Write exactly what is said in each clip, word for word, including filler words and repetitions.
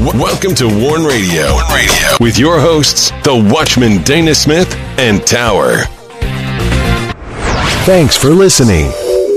W- welcome to Warn Radio. Warn Radio with your hosts, the Watchman Dana Smith and Tower. Thanks for listening.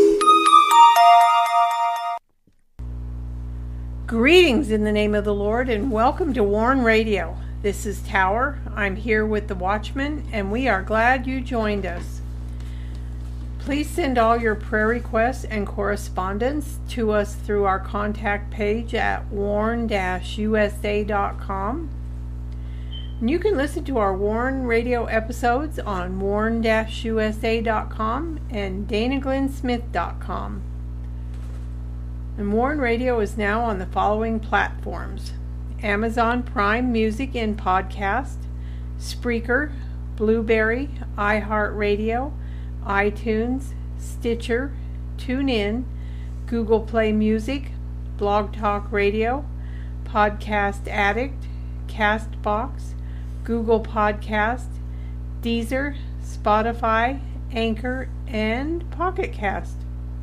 Greetings in the name of the Lord and welcome to Warn Radio. This is Tower. I'm here with the Watchman and we are glad you joined us. Please send all your prayer requests and correspondence to us through our contact page at warn dash u s a dot com. And you can listen to our Warn Radio episodes on warn dash u s a dot com and dana glenn smith dot com. And Warn Radio is now on the following platforms: Amazon Prime Music in Podcast, Spreaker, Blueberry, iHeartRadio, iTunes, Stitcher, TuneIn, Google Play Music, Blog Talk Radio, Podcast Addict, Castbox, Google Podcast, Deezer, Spotify, Anchor, and Pocket Cast.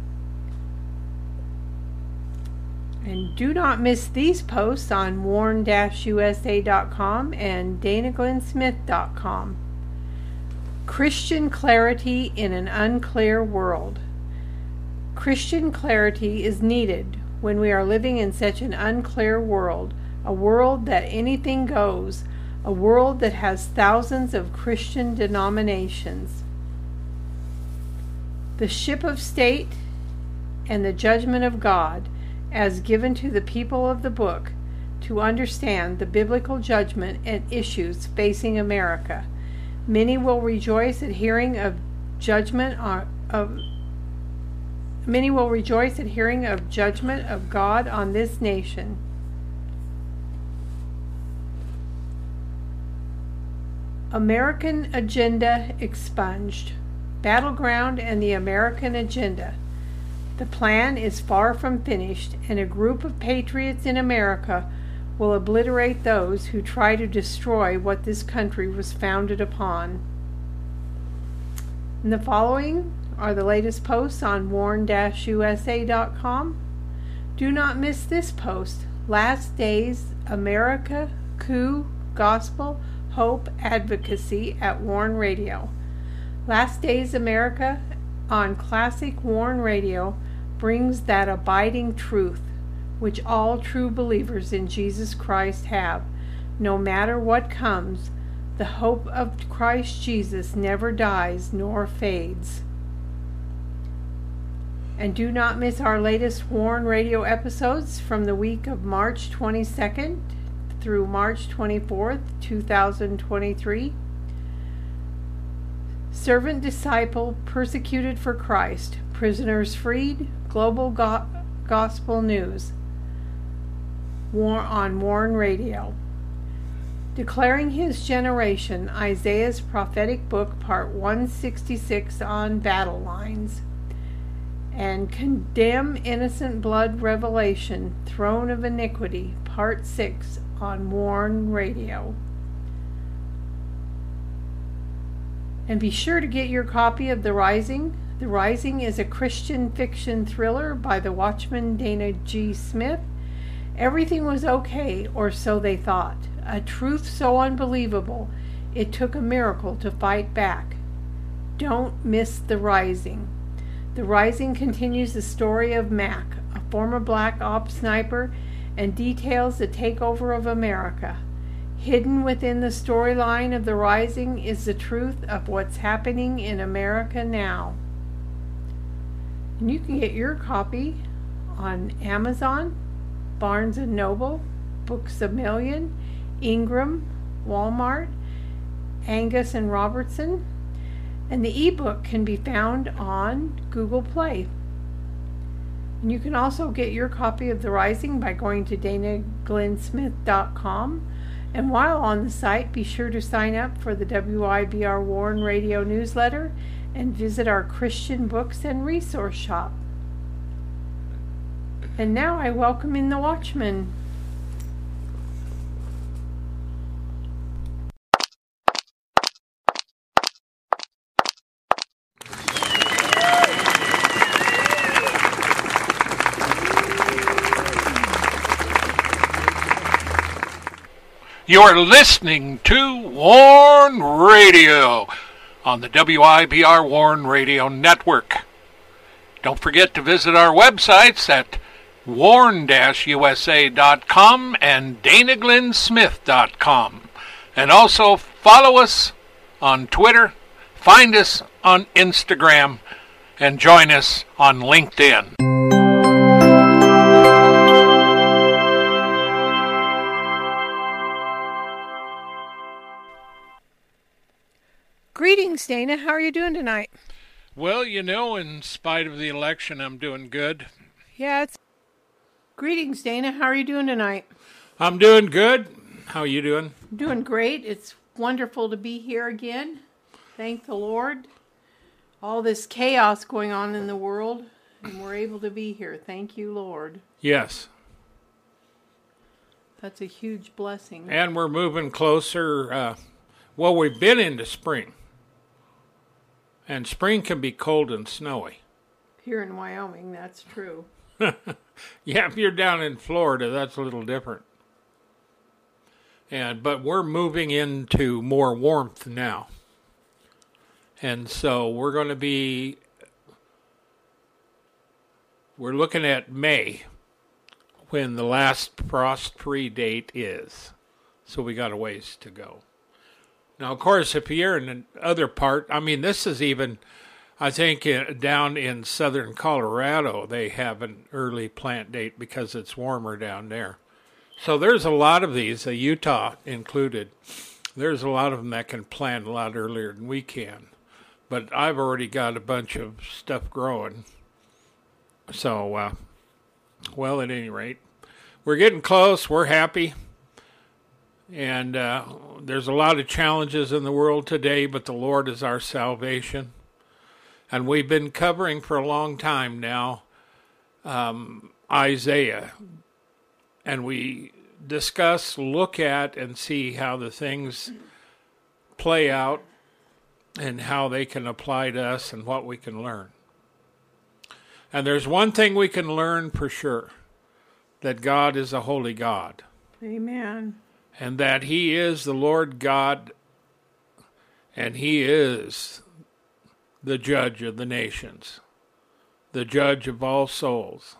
And do not miss these posts on warn dash u s a dot com and dana glenn smith dot com. Christian clarity in an unclear world. Christian clarity is needed when we are living in such an unclear world, a world that anything goes, a world that has thousands of Christian denominations. The ship of state and the judgment of God as given to the people of the book to understand the biblical judgment and issues facing America. Many will rejoice at hearing of judgment on, of many will rejoice at hearing of judgment of God on this nation. American Agenda expunged. Battleground and the American Agenda. The plan is far from finished, and a group of patriots in America will obliterate those who try to destroy what this country was founded upon. And the following are the latest posts on warn dash u s a dot com. Do not miss this post: Last Days America Coup Gospel Hope Advocacy at Warn Radio. Last Days America on Classic Warn Radio brings that abiding truth which all true believers in Jesus Christ have. No matter what comes, the hope of Christ Jesus never dies nor fades. And do not miss our latest Warn Radio episodes from the week of March twenty-second through March twenty-fourth, two thousand twenty-three. Servant Disciple Persecuted for Christ, Prisoners Freed, Global Go- Gospel News. War on Warn Radio. Declaring His Generation, Isaiah's Prophetic Book, Part one sixty-six on Battle Lines. And Condemn Innocent Blood Revelation, Throne of Iniquity, Part six on Warn Radio. And be sure to get your copy of The Rising. The Rising is a Christian fiction thriller by the Watchman Dana G. Smith. Everything was okay, or so they thought. A truth so unbelievable, it took a miracle to fight back. Don't miss The Rising. The Rising continues the story of Mac, a former black ops sniper, and details the takeover of America. Hidden within the storyline of The Rising is the truth of what's happening in America now. And you can get your copy on Amazon, Barnes and Noble, Books A Million, Ingram, Walmart, Angus and Robertson, and the ebook can be found on Google Play. And you can also get your copy of The Rising by going to dana glenn smith dot com. And while on the site, be sure to sign up for the W I B R Warn Radio newsletter and visit our Christian books and resource shop. And now I welcome in the Watchman. You're listening to Warn Radio on the W I B R Warn Radio Network. Don't forget to visit our websites at warn dash u s a dot com and dana glenn smith dot com. And also follow us on Twitter, find us on Instagram, and join us on LinkedIn. Greetings, Dana. How are you doing tonight? Well, you know, in spite of the election, I'm doing good. Yeah, it's... Greetings, Dana. How are you doing tonight? I'm doing good. How are you doing? I'm doing great. It's wonderful to be here again. Thank the Lord. All this chaos going on in the world, and we're able to be here. Thank you, Lord. Yes. That's a huge blessing. And we're moving closer. Uh, well, we've been into spring. And spring can be cold and snowy. Here in Wyoming, that's true. Yeah, if you're down in Florida, that's a little different. And but we're moving into more warmth now. And so we're going to be, we're looking at May when the last frost-free date is. So we got a ways to go. Now, of course, if you're in the other part, I mean, this is even, I think, uh, down in southern Colorado, they have an early plant date because it's warmer down there. So there's a lot of these, uh, Utah included. There's a lot of them that can plant a lot earlier than we can. But I've already got a bunch of stuff growing. So, uh, well, at any rate, we're getting close. We're happy. And uh, there's a lot of challenges in the world today, but the Lord is our salvation. And we've been covering for a long time now um, Isaiah. And we discuss, look at, and see how the things play out and how they can apply to us and what we can learn. And there's one thing we can learn for sure, that God is a holy God. Amen. And that He is the Lord God, and He is the judge of the nations, the judge of all souls.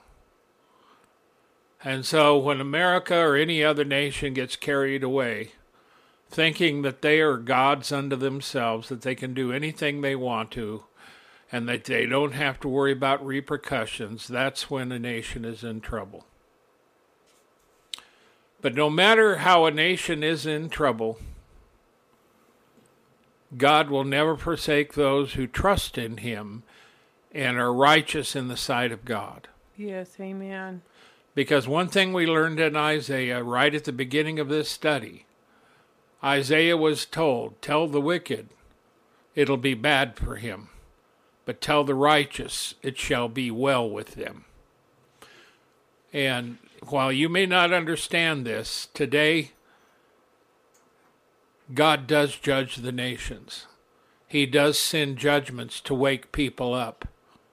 And so when America or any other nation gets carried away, thinking that they are gods unto themselves, that they can do anything they want to, and that they don't have to worry about repercussions, that's when a nation is in trouble. But no matter how a nation is in trouble, God will never forsake those who trust in Him and are righteous in the sight of God. Yes, amen. Because one thing we learned in Isaiah right at the beginning of this study, Isaiah was told, tell the wicked, it'll be bad for him, but tell the righteous, it shall be well with them. And while you may not understand this, today, God does judge the nations. He does send judgments to wake people up.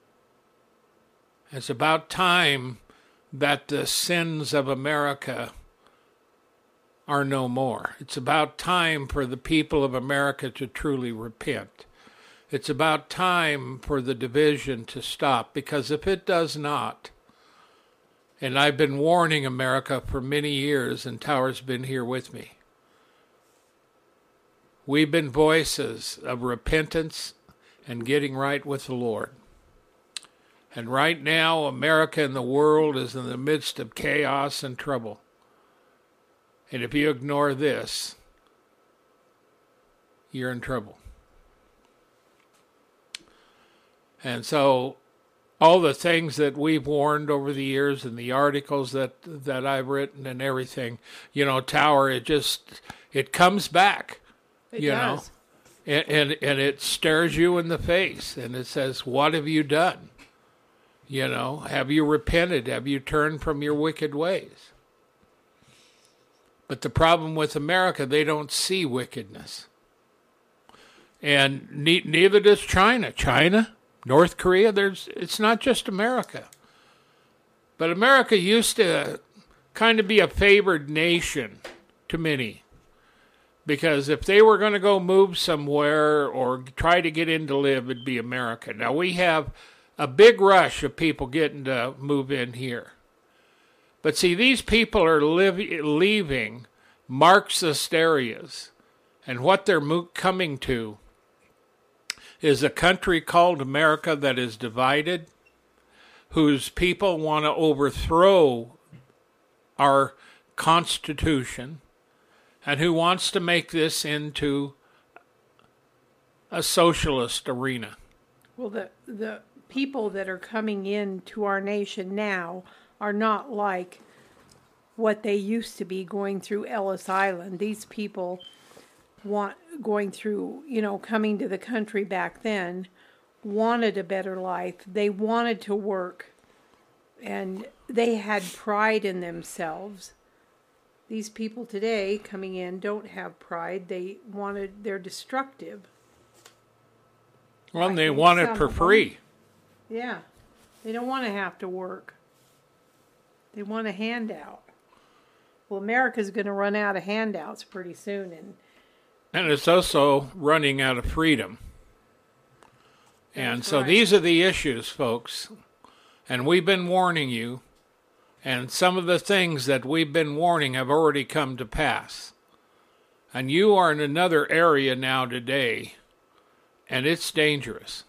It's about time that the sins of America are no more. It's about time for the people of America to truly repent. It's about time for the division to stop, because if it does not, and I've been warning America for many years, and Tower's been here with me, we've been voices of repentance and getting right with the Lord. And right now, America and the world is in the midst of chaos and trouble. And if you ignore this, you're in trouble. And so all the things that we've warned over the years and the articles that, that I've written and everything, you know, Tower, it just, it comes back, It you does. know, and, and, and it stares you in the face and it says, what have you done? You know, have you repented? Have you turned from your wicked ways? But the problem with America, they don't see wickedness. And ne- neither does China. China, North Korea, there's it's not just America. But America used to kind of be a favored nation to many. Because if they were going to go move somewhere or try to get in to live, it'd be America. Now, we have a big rush of people getting to move in here. But see, these people are live, leaving Marxist areas. And what they're mo- coming to is a country called America that is divided, whose people want to overthrow our Constitution, and who wants to make this into a socialist arena. Well, the the people that are coming in to our nation now are not like what they used to be going through Ellis Island. These people want going through, you know, coming to the country back then, wanted a better life. They wanted to work, and they had pride in themselves. These people today coming in don't have pride. They wanted, they're destructive. Well, and they want it for free. Yeah. They don't want to have to work. They want a handout. Well, America's going to run out of handouts pretty soon. And and it's also running out of freedom. And so right. These are the issues, folks. And we've been warning you. And some of the things that we've been warning have already come to pass. And you are in another area now today, and it's dangerous.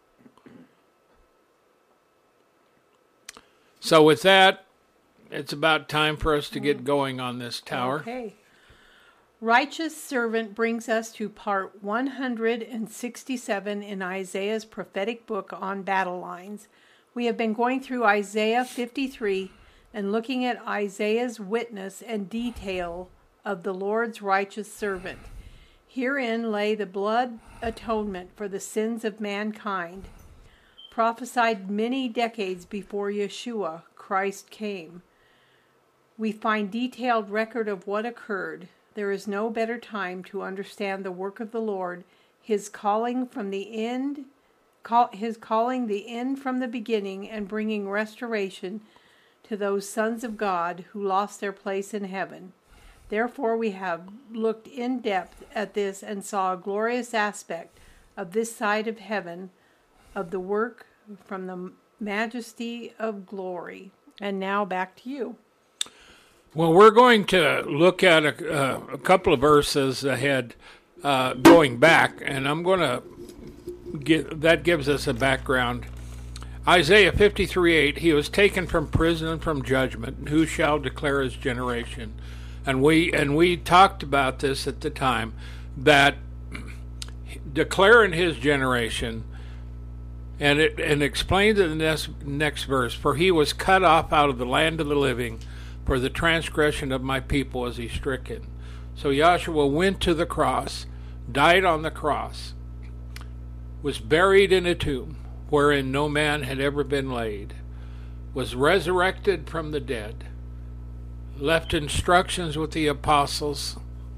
So with that, it's about time for us to get going on this tower. Okay. Righteous Servant brings us to part one hundred sixty-seven in Isaiah's prophetic book on battle lines. We have been going through Isaiah fifty-three and looking at Isaiah's witness and detail of the Lord's righteous servant. Herein lay the blood atonement for the sins of mankind, prophesied many decades before Yeshua, Christ, came. We find detailed record of what occurred. There is no better time to understand the work of the Lord, his calling from the end, call, his calling the end from the beginning, and bringing restoration to those sons of God who lost their place in heaven. Therefore we have looked in depth at this and saw a glorious aspect of this side of heaven, of the work from the majesty of glory. And now back to you. Well, we're going to look at a, uh, a couple of verses ahead, uh, going back, and I'm going to get that gives us a background. Isaiah fifty-three eight, he was taken from prison and from judgment, and who shall declare his generation? And we and we talked about this at the time, that declaring his generation, and it and explained in the next, next verse, for he was cut off out of the land of the living, for the transgression of my people was he stricken. So Yahshua went to the cross, died on the cross, was buried in a tomb wherein no man had ever been laid, was resurrected from the dead, left instructions with the apostles,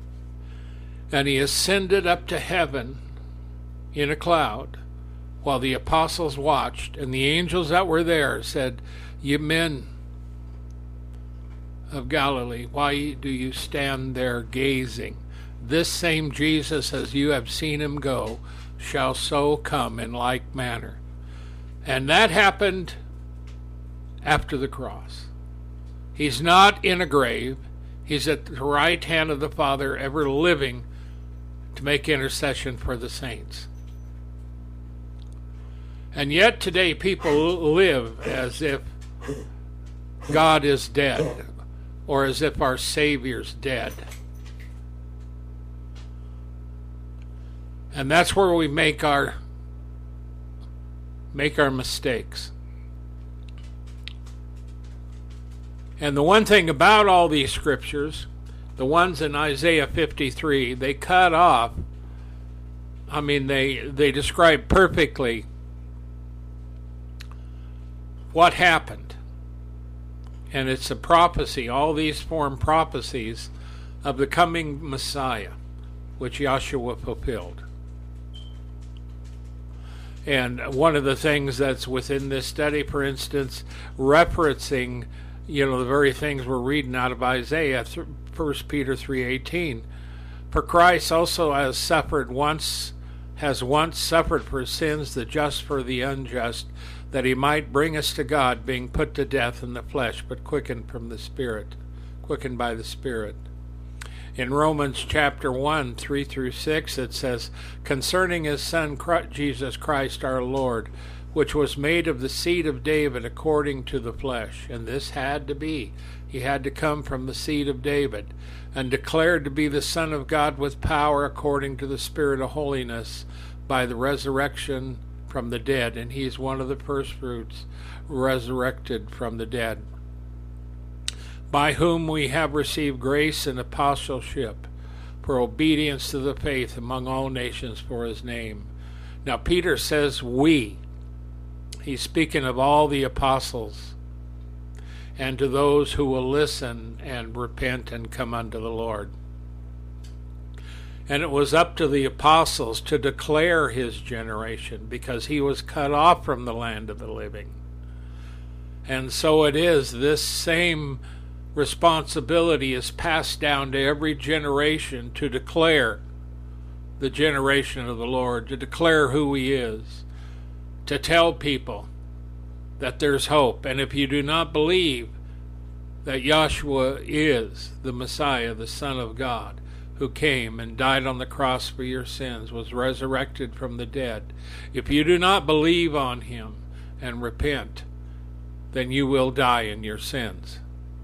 and he ascended up to heaven in a cloud while the apostles watched, and the angels that were there said, "Ye men of Galilee, why do you stand there gazing? This same Jesus, as you have seen him go, shall so come in like manner." And that happened after the cross. He's not in a grave. He's at the right hand of the Father, ever living to make intercession for the saints. And yet today people live as if God is dead, or as if our Savior's dead. And that's where we make our make our mistakes. And the one thing about all these scriptures, the ones in Isaiah fifty-three, they cut off, I mean, they, they describe perfectly what happened. And it's a prophecy, all these form prophecies of the coming Messiah, which Yahshua fulfilled. And one of the things that's within this study, for instance, referencing, you know, the very things we're reading out of Isaiah, First Peter three eighteen, For Christ also has suffered once, has once suffered for sins, the just for the unjust, that he might bring us to God, being put to death in the flesh, but quickened from the Spirit, quickened by the Spirit. In Romans chapter one, three through six, it says, concerning his Son, Jesus Christ our Lord, which was made of the seed of David according to the flesh. And this had to be. He had to come from the seed of David, and declared to be the Son of God with power according to the Spirit of holiness by the resurrection from the dead. And he is one of the firstfruits resurrected from the dead, by whom we have received grace and apostleship for obedience to the faith among all nations for his name. Now Peter says we. He's speaking of all the apostles and to those who will listen and repent and come unto the Lord. And it was up to the apostles to declare his generation, because he was cut off from the land of the living. And so it is, this same responsibility is passed down to every generation to declare the generation of the Lord, to declare who he is, to tell people that there's hope. And if you do not believe that Yahshua is the Messiah, the Son of God, who came and died on the cross for your sins, was resurrected from the dead, if you do not believe on him and repent, then you will die in your sins.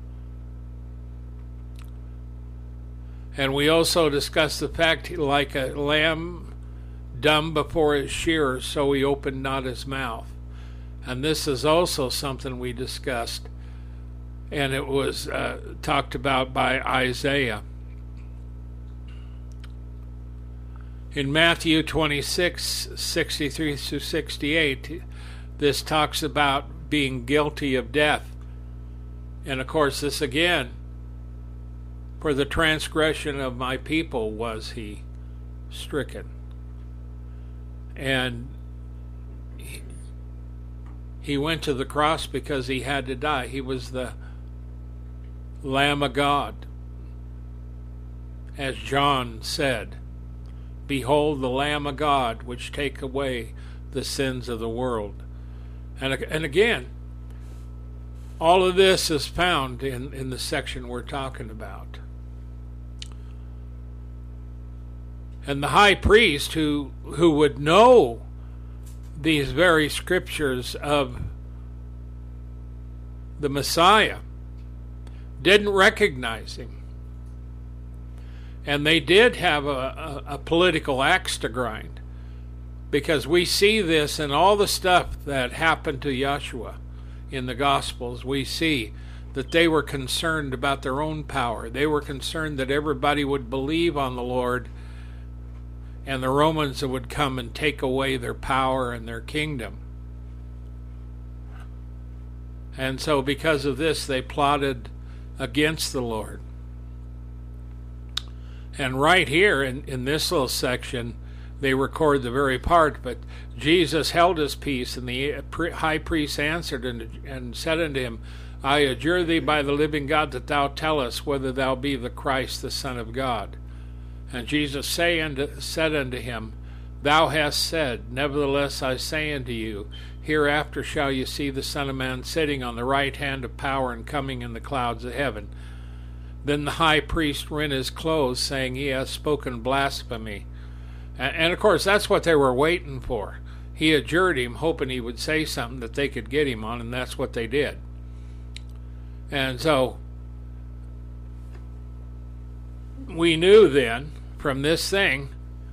And we also discussed the fact, like a lamb dumb before his shearers, so he opened not his mouth. And this is also something we discussed, and it was uh, talked about by Isaiah. In Matthew twenty-six, sixty-three through sixty-eight, this talks about being guilty of death. And of course, this again, for the transgression of my people was he stricken. And he, he went to the cross because he had to die. He was the Lamb of God. As John said, behold the Lamb of God, which take away the sins of the world. And, and again, all of this is found in, in the section we're talking about. And the high priest, who who would know these very scriptures of the Messiah, didn't recognize him. And they did have a, a, a political axe to grind, because we see this in all the stuff that happened to Yahshua in the Gospels. We see that they were concerned about their own power. They were concerned that everybody would believe on the Lord, and the Romans would come and take away their power and their kingdom. And so because of this, they plotted against the Lord. And right here in, in this little section, they record the very part, but Jesus held his peace, and the high priest answered and, and said unto him, I adjure thee by the living God that thou tell us whether thou be the Christ, the Son of God. And Jesus say unto, said unto him, Thou hast said, nevertheless I say unto you, hereafter shall you see the Son of Man sitting on the right hand of power and coming in the clouds of heaven. Then the high priest rent his clothes, saying, He hath spoken blasphemy. And, and of course, that's what they were waiting for. He adjured him, hoping he would say something that they could get him on, and that's what they did. And so we knew then from this thing,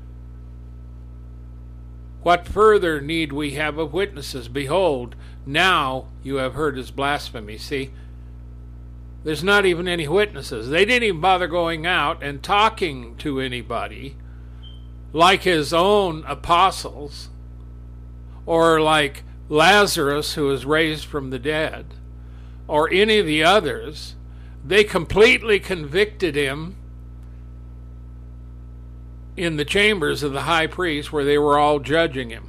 what further need we have of witnesses? Behold, now you have heard his blasphemy. See, there's not even any witnesses. They didn't even bother going out and talking to anybody like his own apostles, or like Lazarus, who was raised from the dead, or any of the others. They completely convicted him in the chambers of the high priest, where they were all judging him.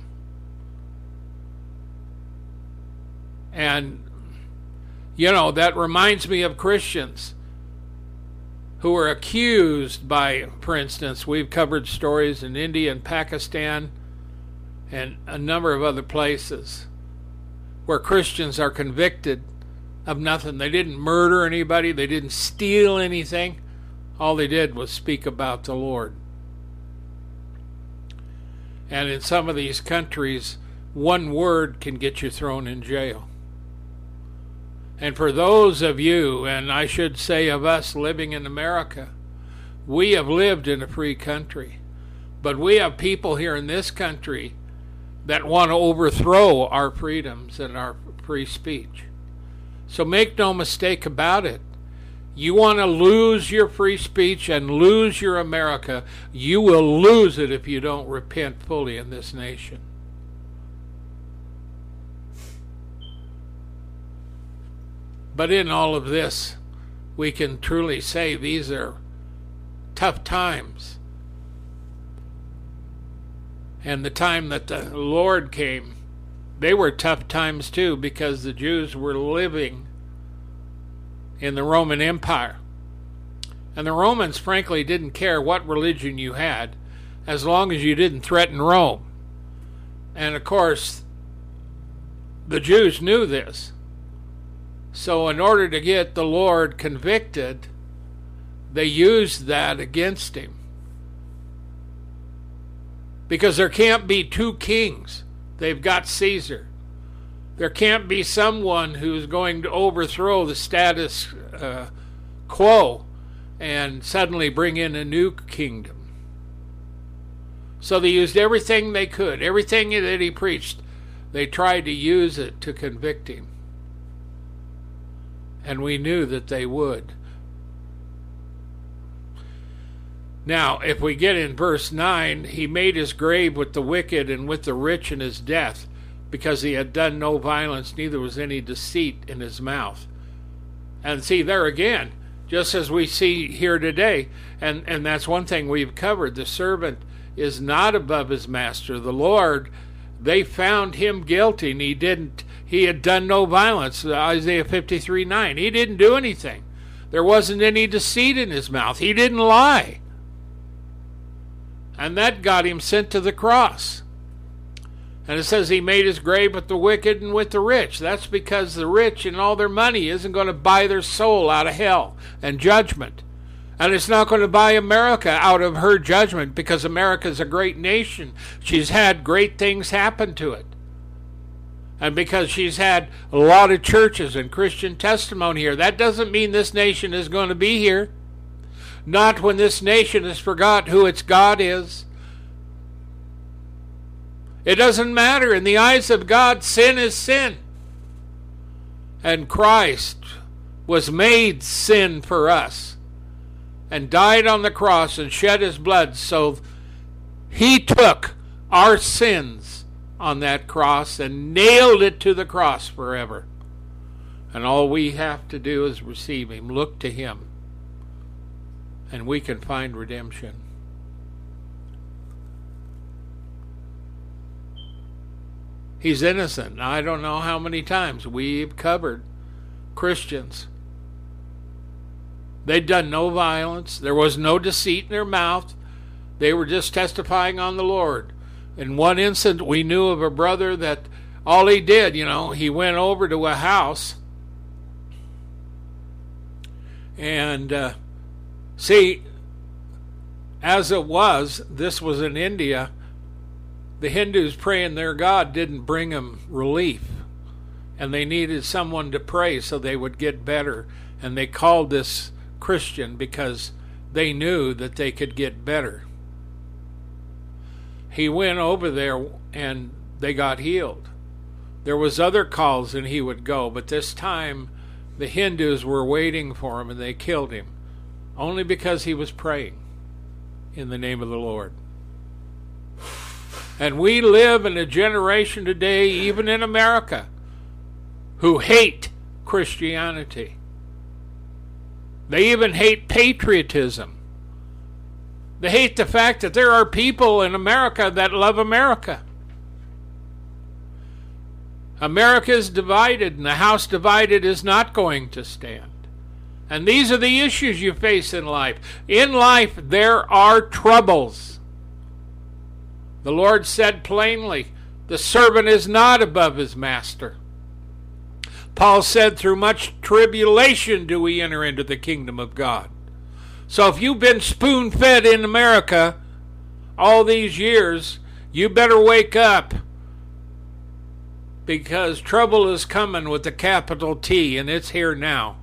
And, you know, that reminds me of Christians. who were accused by, for instance, we've covered stories in India and Pakistan and a number of other places where Christians are convicted of nothing. They didn't murder anybody. They didn't steal anything. All they did was speak about the Lord. And in some of these countries, one word can get you thrown in jail. And for those of you, and I should say of us living in America, we have lived in a free country. But we have people here in this country that want to overthrow our freedoms and our free speech. So make no mistake about it. You want to lose your free speech and lose your America, you will lose it if you don't repent fully in this nation. But in all of this, we can truly say these are tough times. And the time that the Lord came, they were tough times too, because the Jews were living in the Roman Empire. And the Romans, frankly, didn't care what religion you had, as long as you didn't threaten Rome. And of course, the Jews knew this. So in order to get the Lord convicted, they used that against him. Because there can't be two kings. They've got Caesar. There can't be someone who's going to overthrow the status uh, quo and suddenly bring in a new kingdom. So they used everything they could. Everything that he preached, they tried to use it to convict him. And we knew that they would. Now, if we get in verse nine, he made his grave with the wicked and with the rich in his death, because he had done no violence, neither was any deceit in his mouth. And see, there again, just as we see here today, and, and that's one thing we've covered, the servant is not above his master. The Lord, they found him guilty, and he didn't, he had done no violence. Isaiah fifty-three nine, he didn't do anything. There wasn't any deceit in his mouth. He didn't lie. And that got him sent to the cross. And it says he made his grave with the wicked and with the rich. That's because the rich and all their money isn't going to buy their soul out of hell and judgment. And it's not going to buy America out of her judgment, because America's a great nation. She's had great things happen to it. And because she's had a lot of churches and Christian testimony here, that doesn't mean this nation is going to be here. Not when this nation has forgot who its God is. It doesn't matter. In the eyes of God, sin is sin. And Christ was made sin for us and died on the cross and shed his blood, so he took our sins on that cross and nailed it to the cross forever. And all we have to do is receive him, look to him, and we can find redemption. He's innocent. I don't know how many times we've covered Christians. They'd done no violence. There was no deceit in their mouth. They were just testifying on the Lord. In one instance, we knew of a brother that all he did, you know, he went over to a house. And, uh, see, as it was, this was in India, the Hindus praying their God didn't bring them relief. And they needed someone to pray so they would get better. And they called this Christian because they knew that they could get better. He went over there and they got healed. There was other calls and he would go, but this time the Hindus were waiting for him and they killed him, only because he was praying in the name of the Lord. And we live in a generation today, even in America, who hate Christianity. They even hate patriotism. They hate the fact that there are people in America that love America. America is divided, and the house divided is not going to stand. And these are the issues you face in life. In life, there are troubles. The Lord said plainly, the servant is not above his master. Paul said, through much tribulation do we enter into the kingdom of God. So if you've been spoon-fed in America all these years, you better wake up, because trouble is coming with a capital T, and it's here now.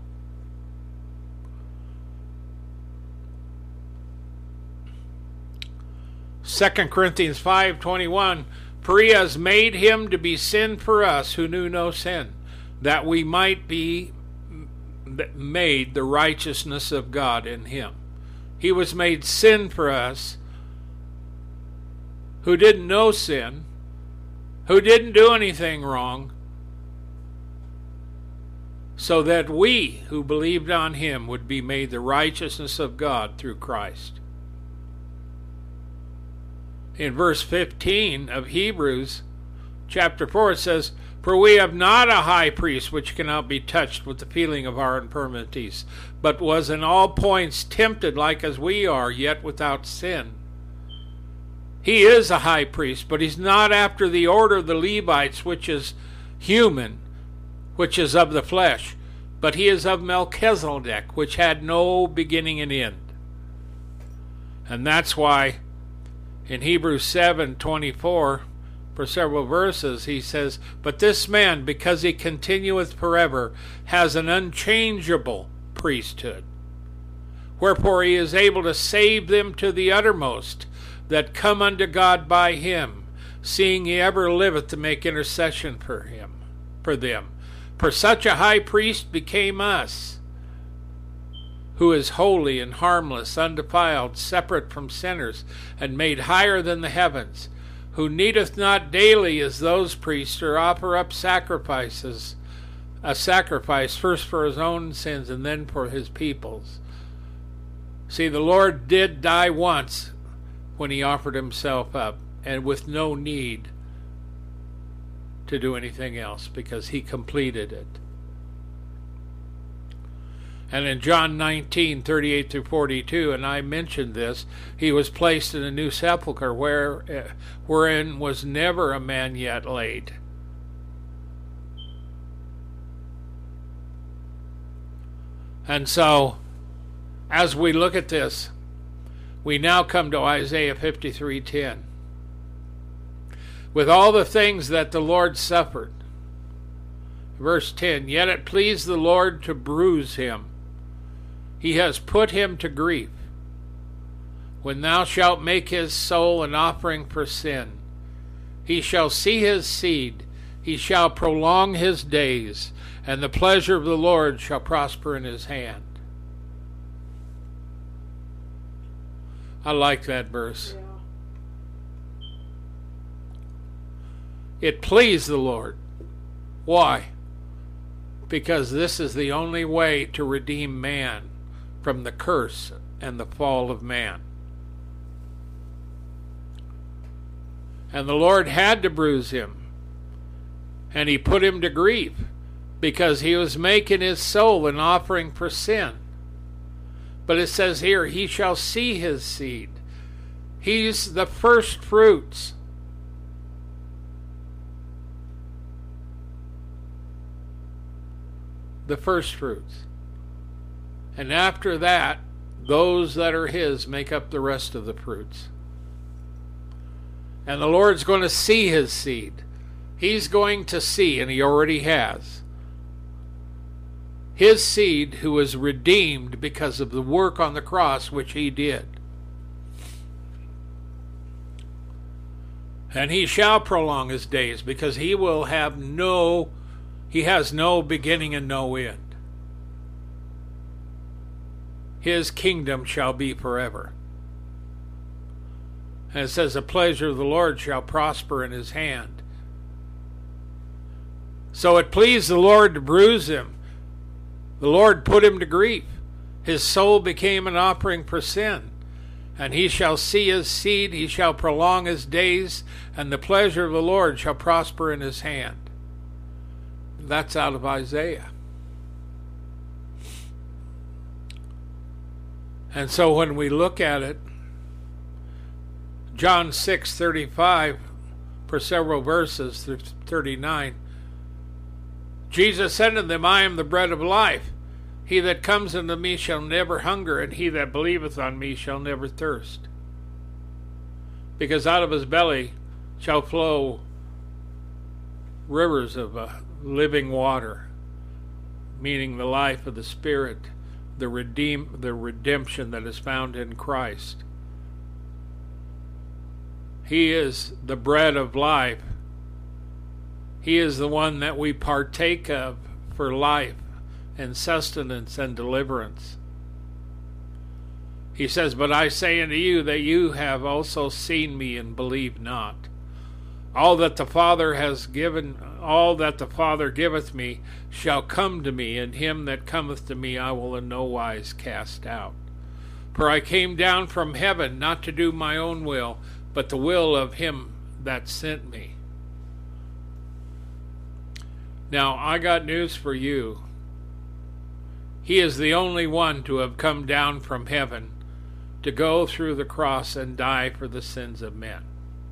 Second Corinthians five twenty-one, for he has made him to be sin for us who knew no sin, that we might be made the righteousness of God in him. He was made sin for us who didn't know sin, who didn't do anything wrong, so that we who believed on him would be made the righteousness of God through Christ. In verse fifteen of Hebrews chapter four, it says, for we have not a high priest which cannot be touched with the feeling of our infirmities, but was in all points tempted like as we are, yet without sin. He is a high priest, but he's not after the order of the Levites, which is human, which is of the flesh, but he is of Melchizedek, which had no beginning and end. And that's why in Hebrews seven twenty-four, for several verses, he says, but this man, because he continueth forever, has an unchangeable priesthood. Wherefore he is able to save them to the uttermost that come unto God by him, seeing he ever liveth to make intercession for him, for them. For such a high priest became us, who is holy and harmless, undefiled, separate from sinners, and made higher than the heavens, who needeth not daily as those priests to offer up sacrifices, a sacrifice first for his own sins and then for his people's. See, the Lord did die once when he offered himself up, and with no need to do anything else, because he completed it. And in John nineteen thirty-eight through forty-two, and I mentioned this, he was placed in a new sepulchre where, uh, wherein was never a man yet laid. And so, as we look at this, we now come to Isaiah fifty-three ten. With all the things that the Lord suffered. Verse ten, yet it pleased the Lord to bruise him. He has put him to grief. When thou shalt make his soul an offering for sin, he shall see his seed, he shall prolong his days, and the pleasure of the Lord shall prosper in his hand. I like that verse. Yeah. It pleased the Lord. Why? Because this is the only way to redeem man from the curse and the fall of man. And the Lord had to bruise him, and he put him to grief, because he was making his soul an offering for sin. But it says here, he shall see his seed. He's the first fruits. The first fruits. And after that, those that are his make up the rest of the fruits. And the Lord's going to see his seed. He's going to see, and he already has, his seed who is redeemed because of the work on the cross which he did. And he shall prolong his days, because he will have no, he has no beginning and no end. His kingdom shall be forever. And it says, the pleasure of the Lord shall prosper in his hand. So it pleased the Lord to bruise him. The Lord put him to grief. His soul became an offering for sin. And he shall see his seed, he shall prolong his days, and the pleasure of the Lord shall prosper in his hand. That's out of Isaiah. And so when we look at it, John six thirty-five, for several verses through thirty-nine, Jesus said to them, I am the bread of life. He that comes unto me shall never hunger, and he that believeth on me shall never thirst. Because out of his belly shall flow rivers of uh, living water, meaning the life of the Spirit, the redeem, the redemption that is found in Christ. He is the bread of life. He is the one that we partake of for life and sustenance and deliverance. He says, but I say unto you that you have also seen me and believe not. All that the Father has given, all that the Father giveth me shall come to me, and him that cometh to me I will in no wise cast out. For I came down from heaven not to do my own will, but the will of him that sent me. Now, I got news for you. He is the only one to have come down from heaven to go through the cross and die for the sins of men.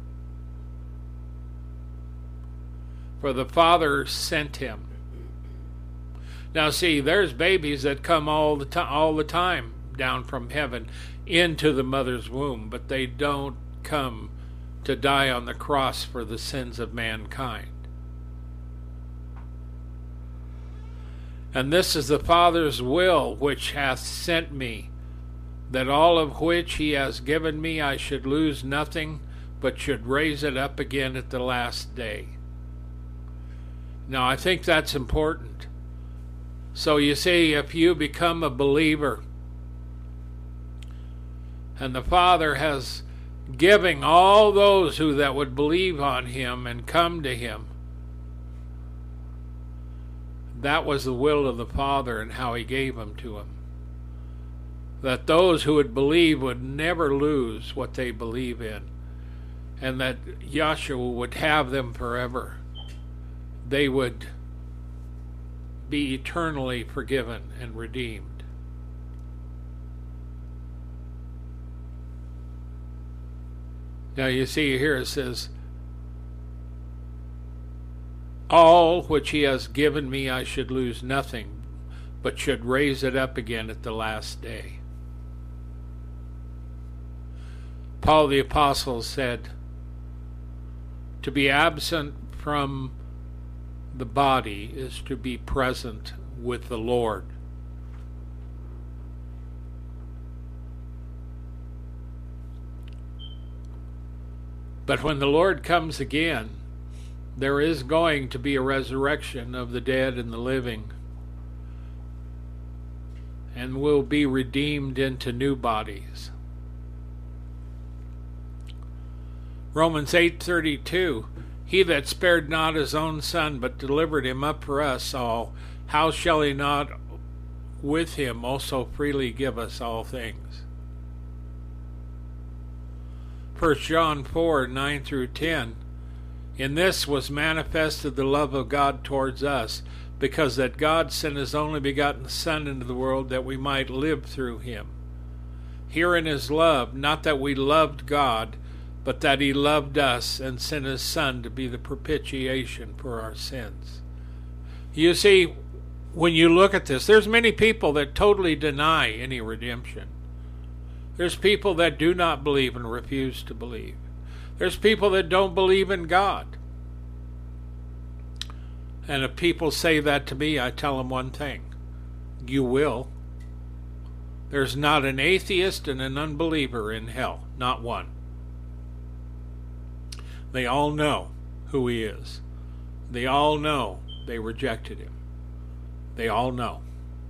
For the Father sent him. Now see, there's babies that come all the time, all the time down from heaven into the mother's womb, but they don't come to die on the cross for the sins of mankind. And this is the Father's will which hath sent me, that all of which he has given me I should lose nothing, but should raise it up again at the last day. Now I think that's important. So you see, if you become a believer, and the Father has given all those who that would believe on him and come to him, that was the will of the Father and how he gave them to him. That those who would believe would never lose what they believe in, and that Yahshua would have them forever. They would be eternally forgiven and redeemed. Now you see here it says, all which he has given me I should lose nothing, but should raise it up again at the last day. Paul the Apostle said, to be absent from the body is to be present with the Lord. But when the Lord comes again, there is going to be a resurrection of the dead and the living, and will be redeemed into new bodies. Romans eight thirty-two, he that spared not his own son, but delivered him up for us all, how shall he not with him also freely give us all things? First John four nine through ten, in this was manifested the love of God towards us, because that God sent his only begotten Son into the world that we might live through him. Herein is love, not that we loved God, but that he loved us and sent his Son to be the propitiation for our sins. You see, when you look at this, there's many people that totally deny any redemption. There's people that do not believe and refuse to believe. There's people that don't believe in God. And if people say that to me, I tell them one thing. You will. There's not an atheist and an unbeliever in hell. Not one. They all know who he is. They all know they rejected him. They all know.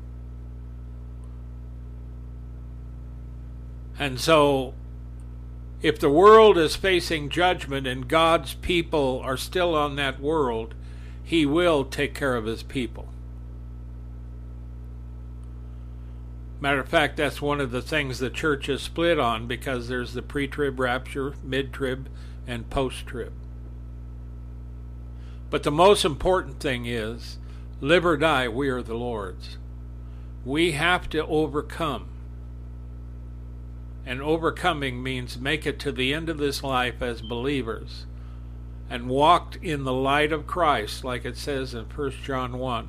And so, if the world is facing judgment and God's people are still on that world, he will take care of his people. Matter of fact, that's one of the things the church is split on, because there's the pre-trib rapture, mid-trib, and post-trib. But the most important thing is, live or die, we are the Lord's. We have to overcome And overcoming means make it to the end of this life as believers and walked in the light of Christ, like it says in First John one.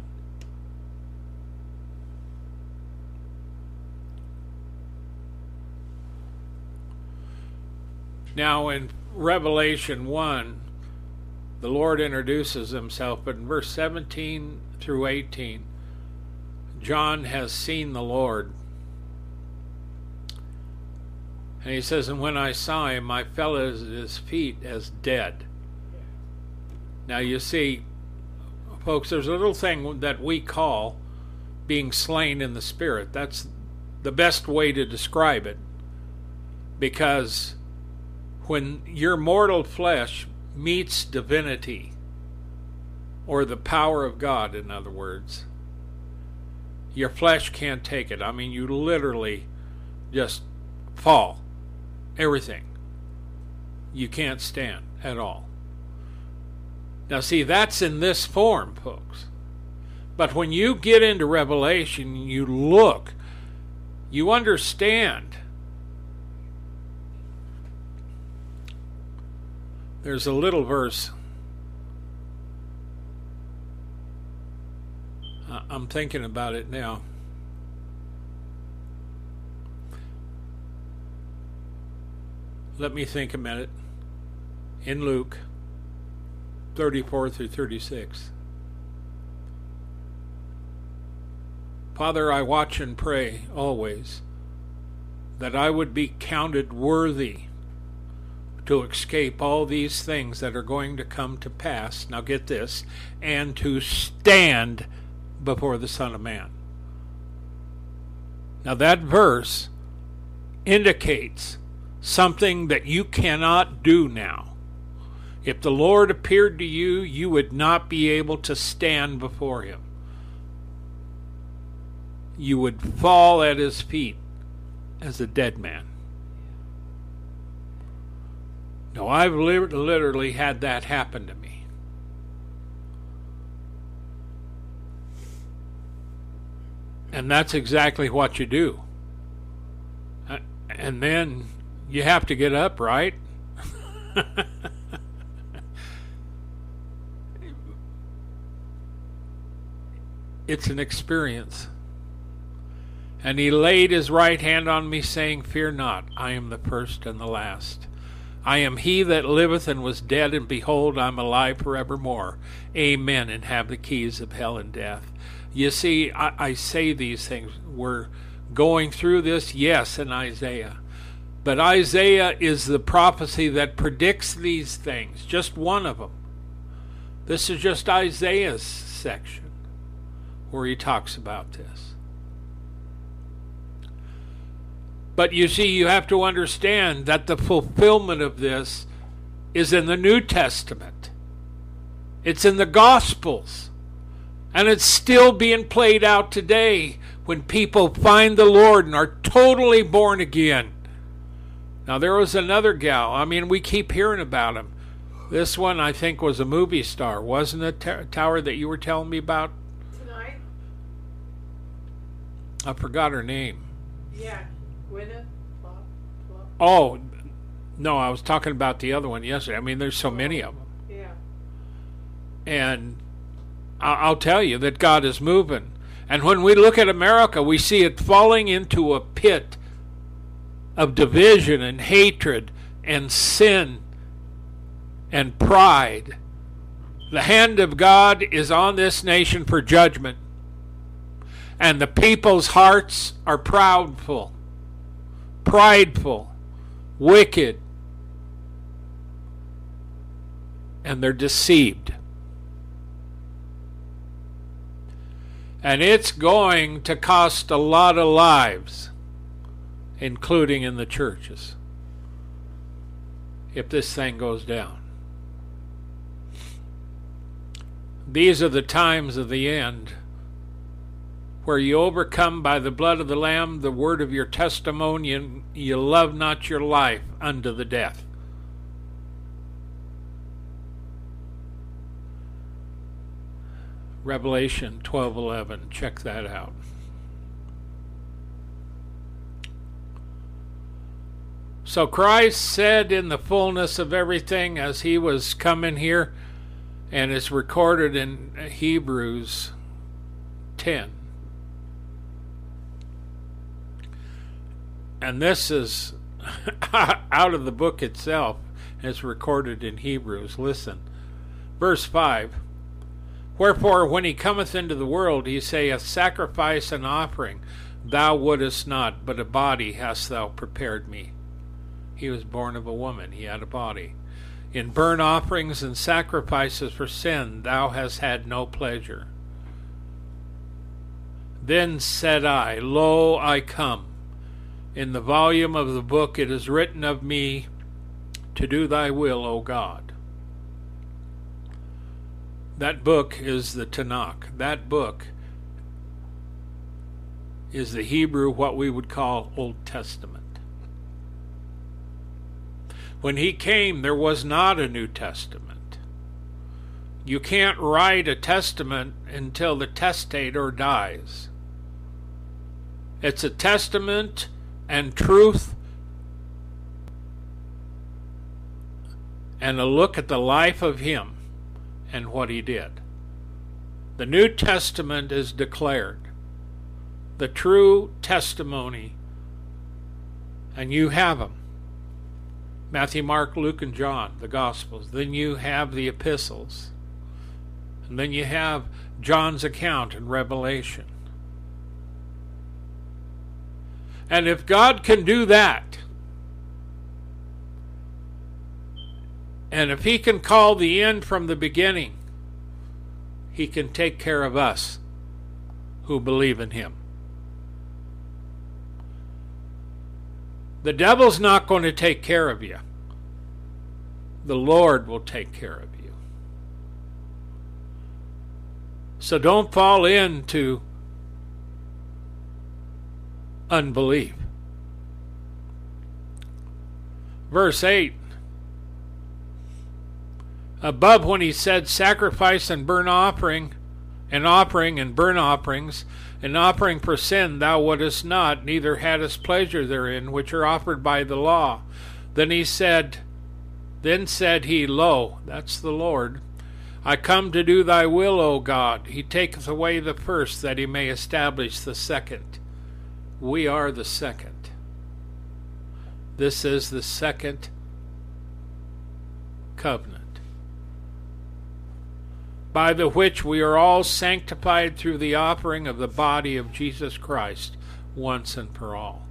Now in Revelation one, the Lord introduces himself, but in verse seventeen through eighteen, John has seen the Lord. And he says, and when I saw him, I fell at his feet as dead. Now you see, folks, there's a little thing that we call being slain in the Spirit. That's the best way to describe it. Because when your mortal flesh meets divinity, or the power of God, in other words, your flesh can't take it. I mean, you literally just fall. Everything. You can't stand at all. Now see, that's in this form, folks. But when you get into Revelation, you look, you understand. There's a little verse. I'm thinking about it now. Let me think a minute. In Luke thirty-four through thirty-six. Father, I watch and pray always that I would be counted worthy to escape all these things that are going to come to pass. Now get this. And to stand before the Son of Man. Now that verse indicates something that you cannot do now. If the Lord appeared to you, you would not be able to stand before him. You would fall at his feet as a dead man. No, I've literally had that happen to me. And that's exactly what you do. And then you have to get up, right? It's an experience. And he laid his right hand on me, saying, fear not, I am the first and the last. I am he that liveth and was dead, and behold, I am alive forevermore. Amen, and have the keys of hell and death. You see, I, I say these things. We're going through this, yes, in Isaiah. But Isaiah is the prophecy that predicts these things, just one of them. This is just Isaiah's section where he talks about this. But you see, you have to understand that the fulfillment of this is in the New Testament. It's in the Gospels. And it's still being played out today when people find the Lord and are totally born again. Now, there was another gal. I mean, we keep hearing about him. This one, I think, was a movie star. Wasn't it, T- Tower, that you were telling me about? Tonight? I forgot her name. Yeah. Gwyneth? Oh, no, I was talking about the other one yesterday. I mean, there's so many of them. Yeah. And I'll tell you that God is moving. And when we look at America, we see it falling into a pit of division and hatred and sin and pride. The hand of God is on this nation for judgment. And the people's hearts are proudful, prideful, wicked, and they're deceived. And it's going to cost a lot of lives, including in the churches, if this thing goes down. These are the times of the end, where you overcome by the blood of the Lamb, the word of your testimony, and you love not your life unto the death. Revelation twelve eleven. Check that out. So Christ said in the fullness of everything as he was coming here, and it's recorded in Hebrews ten. And this is out of the book itself. It's recorded in Hebrews. Listen. Verse five. Wherefore, when he cometh into the world, he saith, Sacrifice and offering thou wouldest not, but a body hast thou prepared me. He was born of a woman. He had a body. In burnt offerings and sacrifices for sin thou hast had no pleasure. Then said I, Lo, I come. In the volume of the book it is written of me, to do thy will, O God. That book is the Tanakh. That book is the Hebrew, what we would call Old Testament. When he came, there was not a New Testament. You can't write a testament until the testator dies. It's a testament and truth and a look at the life of him and what he did. The New Testament is declared, the true testimony, and you have them. Matthew, Mark, Luke, and John, the Gospels. Then you have the epistles. And then you have John's account in Revelation. And if God can do that, and if he can call the end from the beginning, he can take care of us who believe in him. The devil's not going to take care of you. The Lord will take care of you. So don't fall into unbelief. Verse eight. Above, when he said sacrifice and burnt offering, and offering and burnt offerings, and offering for sin thou wouldest not, neither hadst pleasure therein, which are offered by the law. Then he said, then said he, Lo, that's the Lord, I come to do thy will, O God. He taketh away the first, that he may establish the second. We are the second. This is the second covenant, by the which we are all sanctified through the offering of the body of Jesus Christ once and for all.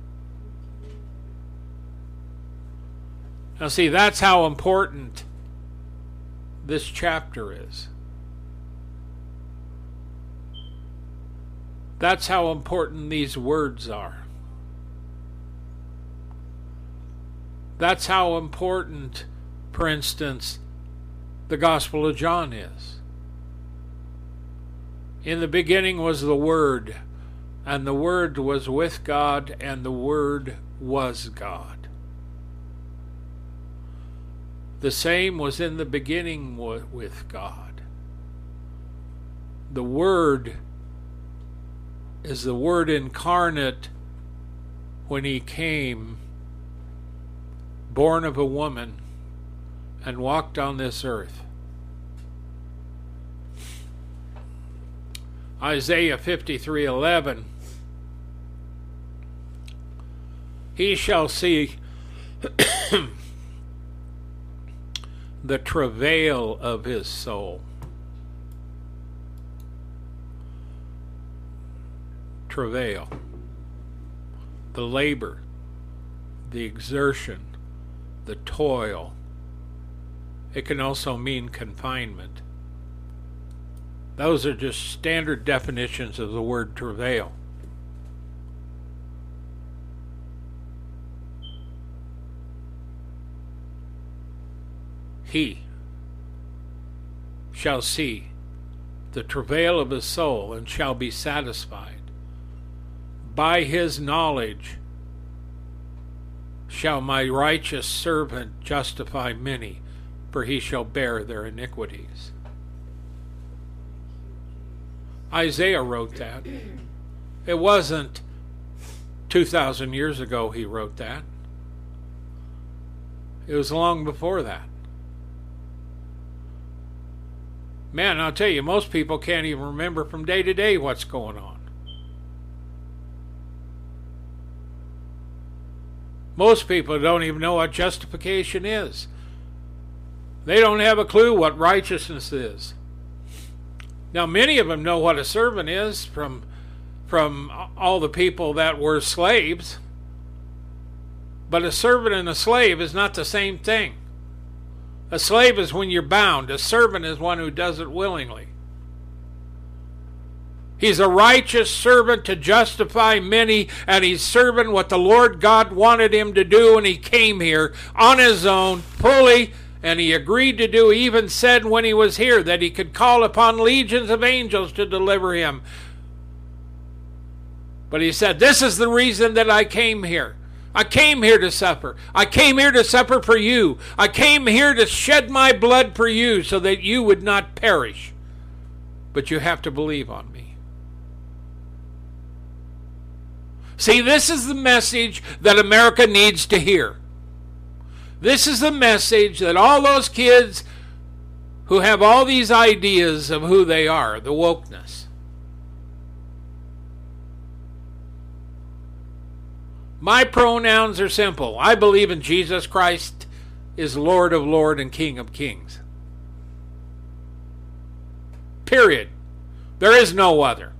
Now see, that's how important this chapter is. That's how important these words are. That's how important, for instance, the Gospel of John is. In the beginning was the Word, and the Word was with God, and the Word was God. The same was in the beginning with God. The Word is the Word incarnate when he came, born of a woman, and walked on this earth. Isaiah fifty-three eleven. He shall see the travail of his soul. Travail. The labor, the exertion, the toil. It can also mean confinement. Those are just standard definitions of the word travail. He shall see the travail of his soul and shall be satisfied. By his knowledge shall my righteous servant justify many, for he shall bear their iniquities. Isaiah wrote that. It wasn't two thousand years ago he wrote that. It was long before that. Man, I'll tell you, most people can't even remember from day to day what's going on. Most people don't even know what justification is. They don't have a clue what righteousness is. Now, many of them know what a servant is from, from all the people that were slaves. But a servant and a slave is not the same thing. A slave is when you're bound. A servant is one who does it willingly. He's a righteous servant to justify many, and he's serving what the Lord God wanted him to do, and he came here on his own, fully, and he agreed to do, he even said when he was here that he could call upon legions of angels to deliver him. But he said, this is the reason that I came here. I came here to suffer. I came here to suffer for you. I came here to shed my blood for you so that you would not perish. But you have to believe on me. See, this is the message that America needs to hear. This is the message that all those kids who have all these ideas of who they are, the wokeness. My pronouns are simple. I believe in Jesus Christ is Lord of Lords and King of Kings. Period. There is no other.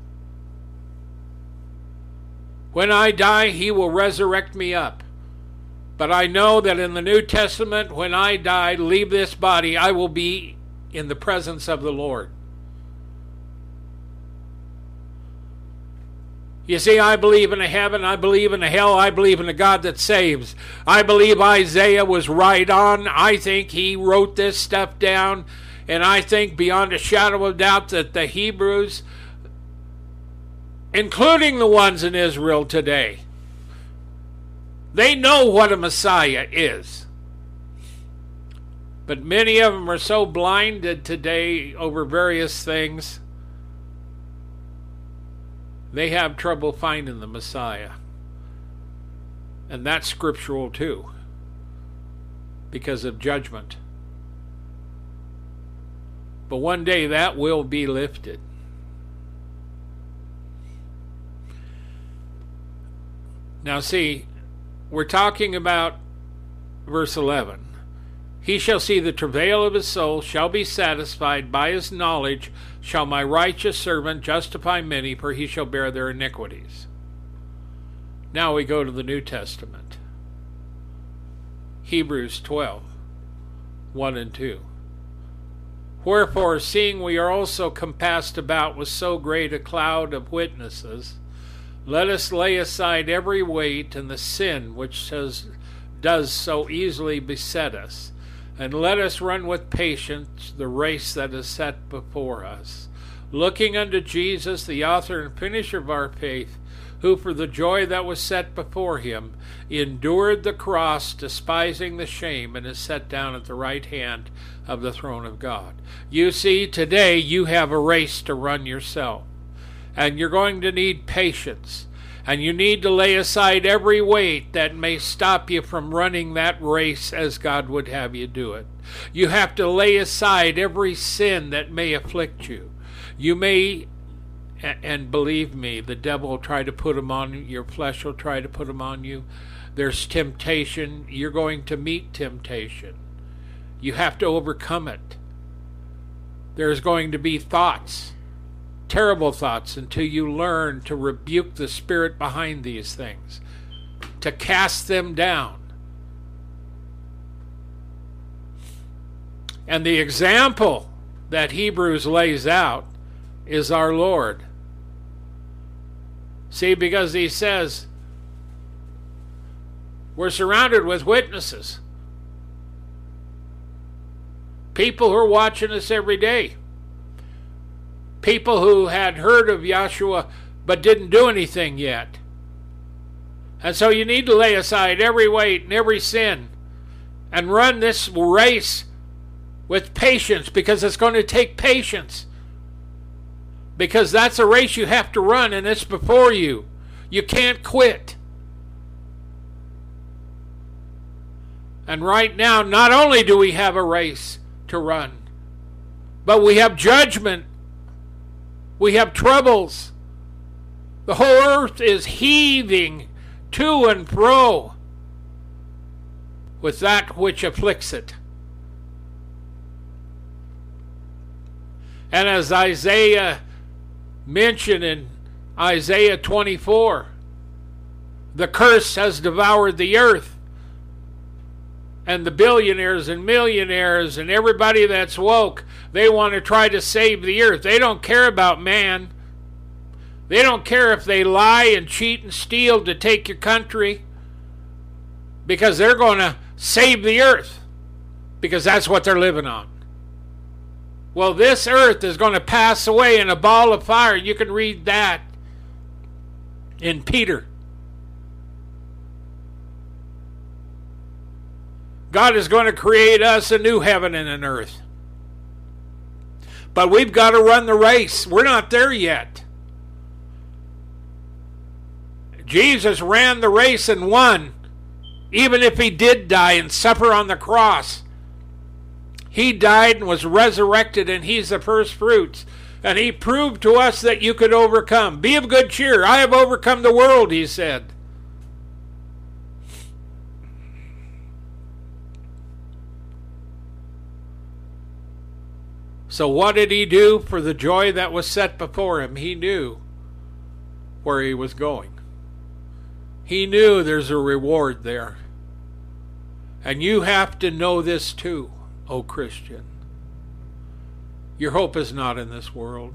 When I die, he will resurrect me up. But I know that in the New Testament, when I die, leave this body, I will be in the presence of the Lord. You see, I believe in a heaven, I believe in a hell, I believe in a God that saves. I believe Isaiah was right on. I think he wrote this stuff down, and I think beyond a shadow of doubt that the Hebrews, including the ones in Israel today, they know what a Messiah is. But many of them are so blinded today over various things, they have trouble finding the Messiah. And that's scriptural too, because of judgment. But one day that will be lifted. Now see, we're talking about verse eleven. He shall see the travail of his soul, shall be satisfied. By his knowledge shall my righteous servant justify many, for he shall bear their iniquities. Now we go to the New Testament. Hebrews twelve, one and two. Wherefore, seeing we are also compassed about with so great a cloud of witnesses, let us lay aside every weight and the sin which says, does so easily beset us, and let us run with patience the race that is set before us, looking unto Jesus, the author and finisher of our faith, who for the joy that was set before him endured the cross, despising the shame, and is set down at the right hand of the throne of God. You see, today you have a race to run yourself. And you're going to need patience. And you need to lay aside every weight that may stop you from running that race as God would have you do it. You have to lay aside every sin that may afflict you. You may, and believe me, the devil will try to put them on you. Your flesh will try to put them on you. There's temptation. You're going to meet temptation. You have to overcome it. There's going to be thoughts. Terrible thoughts, until you learn to rebuke the spirit behind these things, to cast them down. And the example that Hebrews lays out is our Lord. See, because he says, we're surrounded with witnesses. People who are watching us every day. People who had heard of Yahshua but didn't do anything yet. And so you need to lay aside every weight and every sin and run this race with patience, because it's going to take patience. Because that's a race you have to run, and it's before you. You can't quit. And right now, not only do we have a race to run, but we have judgment. We have troubles. The whole earth is heaving to and fro with that which afflicts it. And as Isaiah mentioned in Isaiah twenty-four, the curse has devoured the earth. And the billionaires and millionaires and everybody that's woke, they want to try to save the earth. They don't care about man. They don't care if they lie and cheat and steal to take your country, because they're going to save the earth, because that's what they're living on. Well, this earth is going to pass away in a ball of fire. You can read that in Peter. God is going to create us a new heaven and an earth. But we've got to run the race. We're not there yet. Jesus ran the race and won, even if he did die and suffer on the cross. He died and was resurrected, and he's the first fruits. And he proved to us that you could overcome. Be of good cheer. I have overcome the world, he said. So what did he do for the joy that was set before him? He knew where he was going. He knew there's a reward there. And you have to know this too, O Christian. Your hope is not in this world.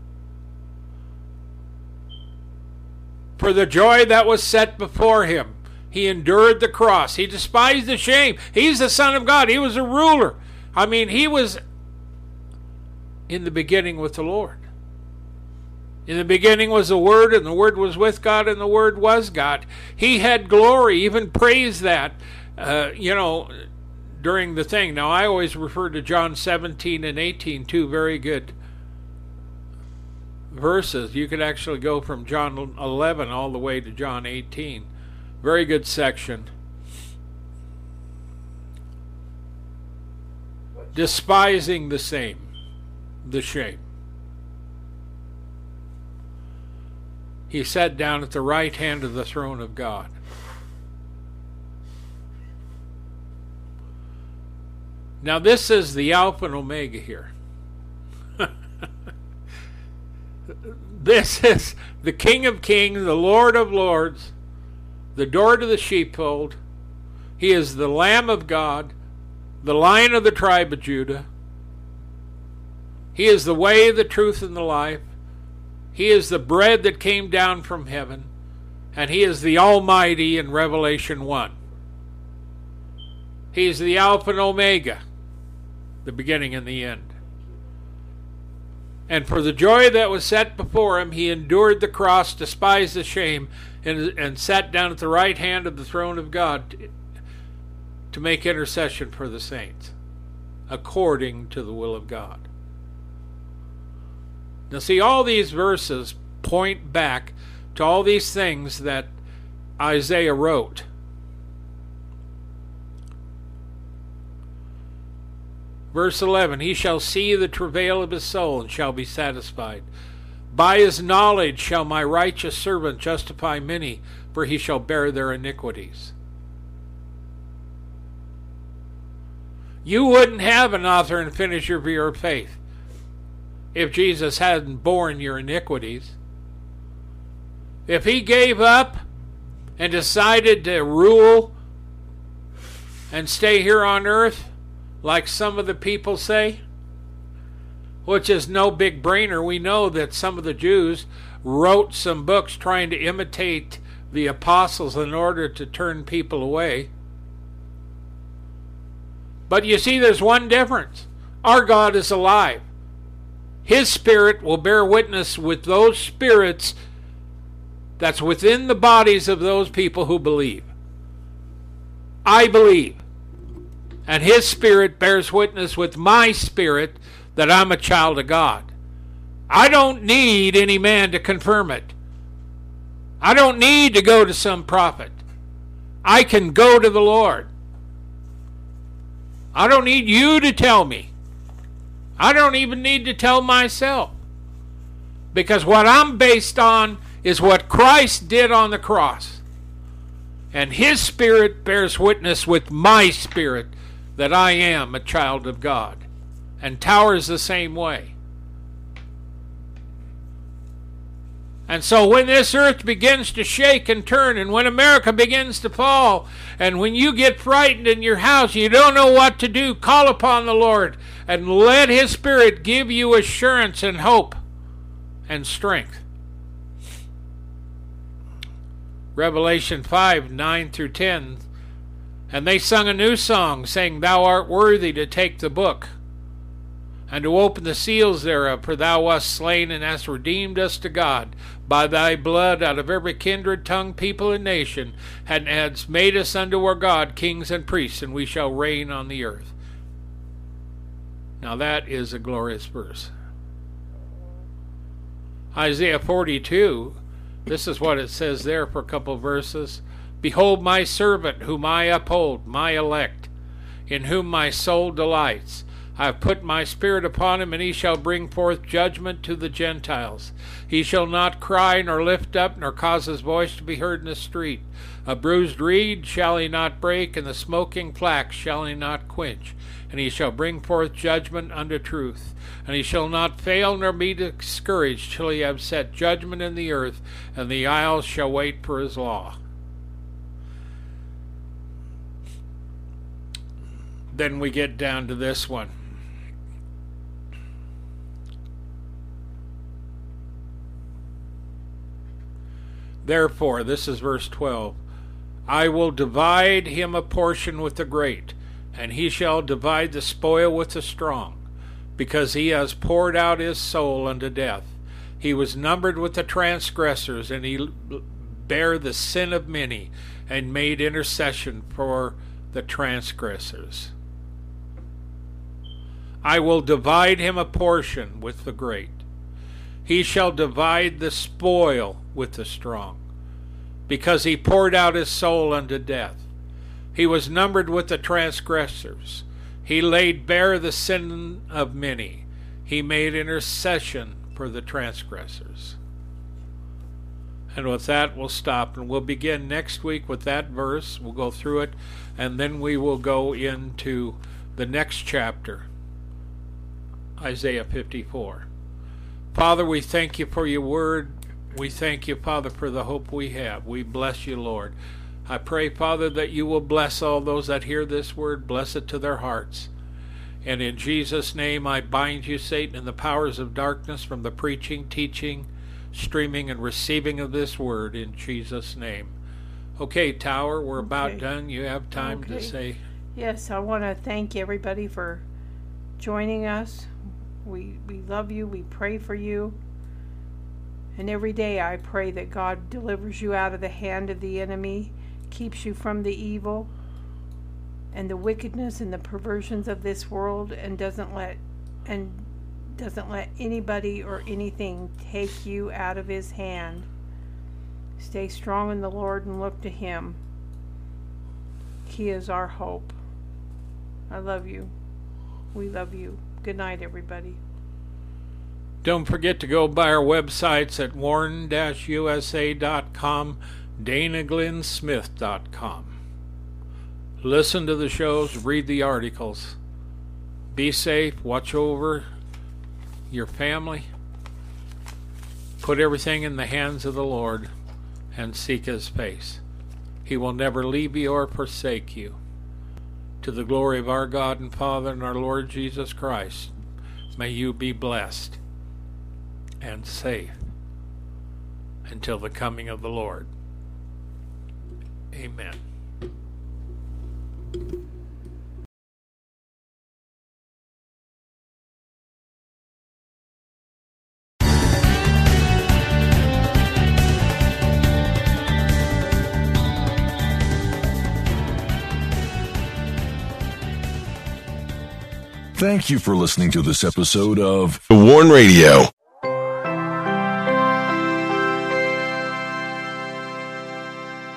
For the joy that was set before him, he endured the cross. He despised the shame. He's the Son of God. He was a ruler. I mean, he was in the beginning with the Lord. In the beginning was the Word, and the Word was with God, and the Word was God. He had glory, even praised that, uh, you know, during the thing. Now, I always refer to John seventeen and eighteen, two very good verses. You could actually go from John eleven all the way to John eighteen. Very good section. Despising the same. The shame. He sat down at the right hand of the throne of God. Now this is the Alpha and Omega here. This is the King of Kings, the Lord of Lords, the door to the sheepfold. He is the Lamb of God, the Lion of the tribe of Judah. He is the way, the truth, and the life. He is the bread that came down from heaven. And he is the Almighty in Revelation one. He is the Alpha and Omega, the beginning and the end. And for the joy that was set before him, he endured the cross, despised the shame, and, and sat down at the right hand of the throne of God to, to make intercession for the saints, according to the will of God. Now see, all these verses point back to all these things that Isaiah wrote. Verse eleven, he shall see the travail of his soul and shall be satisfied. By his knowledge shall my righteous servant justify many, for he shall bear their iniquities. You wouldn't have an author and finisher of your faith if Jesus hadn't borne your iniquities. If he gave up and decided to rule and stay here on earth, like some of the people say, which is no big brainer. We know that some of the Jews wrote some books trying to imitate the apostles in order to turn people away. But you see, there's one difference. Our God is alive. His Spirit will bear witness with those spirits that's within the bodies of those people who believe. I believe. And His Spirit bears witness with my spirit that I'm a child of God. I don't need any man to confirm it. I don't need to go to some prophet. I can go to the Lord. I don't need you to tell me. I don't even need to tell myself. Because what I'm based on is what Christ did on the cross. And His Spirit bears witness with my spirit that I am a child of God. And Tower's the same way. And so when this earth begins to shake and turn, and when America begins to fall, and when you get frightened in your house, you don't know what to do, call upon the Lord and let His Spirit give you assurance and hope and strength. Revelation five, nine through ten. And they sung a new song, saying, Thou art worthy to take the book, and to open the seals thereof, for Thou wast slain, and hast redeemed us to God by Thy blood out of every kindred, tongue, people, and nation, and hast made us unto our God kings and priests, and we shall reign on the earth. Now that is a glorious verse. Isaiah forty-two, this is what it says there for a couple of verses. Behold my servant, whom I uphold, my elect, in whom my soul delights. I have put my spirit upon him, and he shall bring forth judgment to the Gentiles. He shall not cry, nor lift up, nor cause his voice to be heard in the street. A bruised reed shall he not break, and the smoking flax shall he not quench. And he shall bring forth judgment unto truth. And he shall not fail nor be discouraged till he have set judgment in the earth, and the isles shall wait for his law. Then we get down to this one. Therefore, this is verse twelve, I will divide him a portion with the great, and he shall divide the spoil with the strong, because he has poured out his soul unto death. He was numbered with the transgressors, and he bare the sin of many, and made intercession for the transgressors. I will divide him a portion with the great. He shall divide the spoil with the strong, because he poured out his soul unto death. He was numbered with the transgressors. He laid bare the sin of many. He made intercession for the transgressors. And with that, we'll stop, and we'll begin next week with that verse. We'll go through it, and then we will go into the next chapter, Isaiah fifty-four. Father, we thank you for your word. We thank you, Father, for the hope we have. We bless you, Lord. I pray, Father, that you will bless all those that hear this word. Bless it to their hearts. And in Jesus' name, I bind you, Satan, and the powers of darkness from the preaching, teaching, streaming, and receiving of this word in Jesus' name. Okay, Tower, we're okay. About done. You have time okay. to say. Yes, I want to thank everybody for joining us. We we love you. We pray for you. And every day I pray that God delivers you out of the hand of the enemy, keeps you from the evil and the wickedness and the perversions of this world, and doesn't let and doesn't let anybody or anything take you out of his hand. Stay strong in the Lord and look to him. He is our hope. I love you. We love you. Good night, everybody. Don't forget to go by our websites at warn dash u s a dot com, dana glenn smith dot com. Listen to the shows, read the articles. Be safe, watch over your family. Put everything in the hands of the Lord and seek his face. He will never leave you or forsake you. To the glory of our God and Father and our Lord Jesus Christ, may you be blessed and safe until the coming of the Lord. Amen. Thank you for listening to this episode of The Warn Radio.